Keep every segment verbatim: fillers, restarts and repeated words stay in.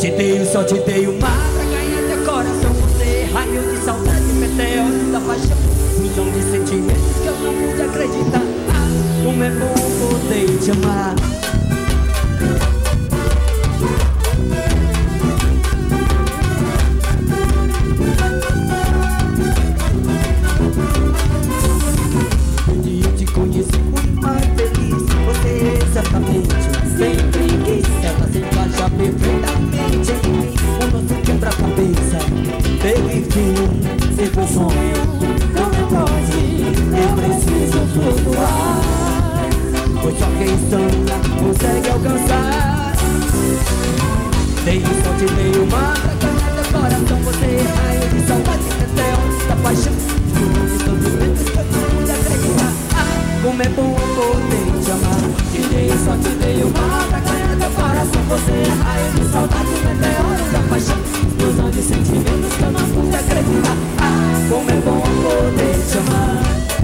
Te dei, só te dei uma pra ganhar teu coração. Você, raio de saudade, meteoro da paixão, ilusão de sentimentos que eu não pude acreditar. Ah, como é bom poder te amar. Desde eu te conheci fui mais feliz. Você exatamente sempre quis. Ela se encaixa perfeitamente em mim. O nosso quebra-cabeça teve fim. Se for sonho, não me pode. Eu preciso flutuar, pois só quem sonha consegue alcançar. Dei, só te dei uma pra ganhar teu coração. Você, raio de saudade, meteoro da paixão, ilusão de sentimentos que eu não pude acreditar. Ah, como é bom poder te amar. Te dei, só te dei uma pra ganhar teu coração. Você, raio de saudade, meteoro da paixão, ilusão de sentimentos que eu não pude acreditar. Ah, como é bom poder te amar.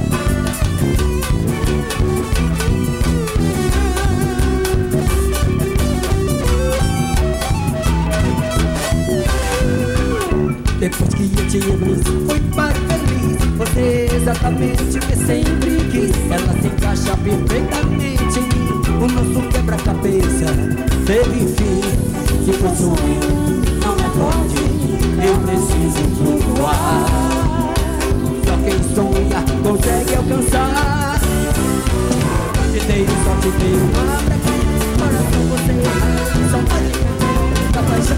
Depois que eu te abri, fui mais feliz. Você é exatamente o que sempre quis. Ela se encaixa perfeitamente em mim. O nosso quebra-cabeça teve fim. Se for sonho, não me pode. Eu preciso flutuar, só quem sonha consegue alcançar. Te dei, só te dei uma pra ganhar coração. Você é saudade, da paixão,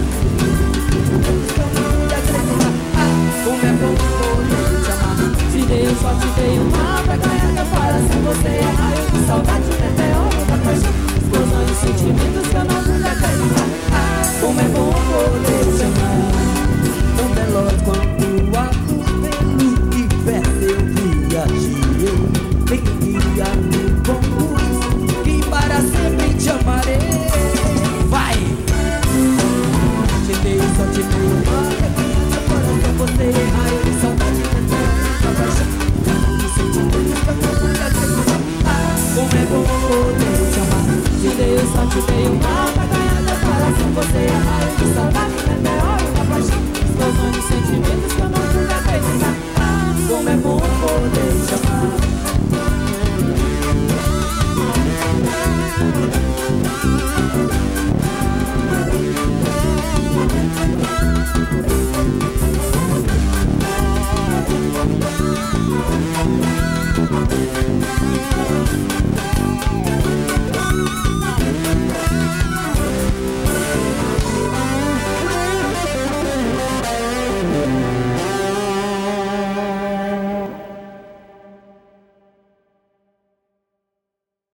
como é bom poder te amar. Te dei, só te dei uma pra ganhar teu coração. Você é raio de saudade, meteoro da paixão, explosão de sentimentos que eu não pude acreditar. Ah, como é bom poder te amar. Tão veloz quanto a luz pelo universo eu viajei. Venha me conduz e para sempre te amarei. Vai! Te dei, só te dei uma pra ganhar teu coração. Você é raio de saudade, meteoro da paixão, de sentimentos que eu não pude acreditar. Ah, como é bom poder te amar. Te dei, só te dei uma pra ganhar teu coração. Você é raio de saudade,